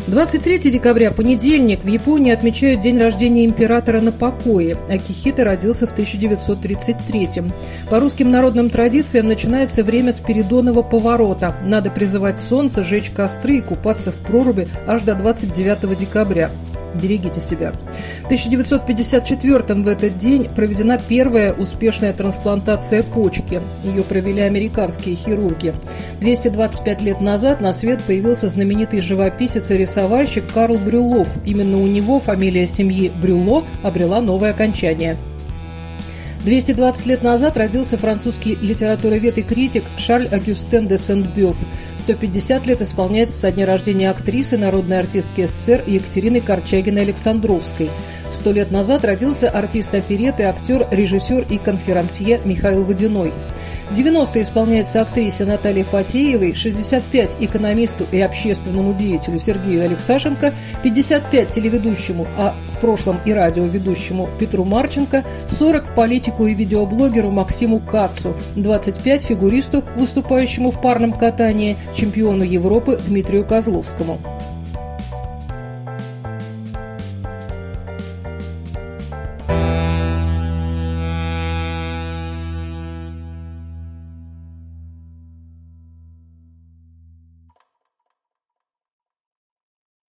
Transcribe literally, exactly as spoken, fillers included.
двадцать третьего декабря, понедельник, в Японии отмечают день рождения императора на покое. Акихито родился в тысяча девятьсот тридцать третьем. По русским народным традициям начинается время Спиридонова поворота. Надо призывать солнце, жечь костры и купаться в проруби аж до двадцать девятого декабря. Берегите себя. В тысяча девятьсот пятьдесят четвёртом в этот день проведена первая успешная трансплантация почки. Ее провели американские хирурги. двести двадцать пять лет назад на свет появился знаменитый живописец и рисовальщик Карл Брюллов. Именно у него фамилия семьи Брюлло обрела новое окончание. двести двадцать лет назад родился французский литературовед и критик Шарль-Агюстен де Сент-Бёв. сто пятьдесят лет исполняется со дня рождения актрисы, народной артистки СССР Екатерины Корчагиной-Александровской. Сто лет назад родился артист оперетты, актер, режиссер и конферансье Михаил Водяной. девяносто исполняется актрисе Наталье Фатеевой, шестьдесят пять экономисту и общественному деятелю Сергею Алексашенко, пятьдесят пять телеведущему, а в прошлом и радиоведущему Петру Марченко, сорок политику и видеоблогеру Максиму Кацу, двадцать пять фигуристу, выступающему в парном катании, чемпиону Европы Дмитрию Козловскому.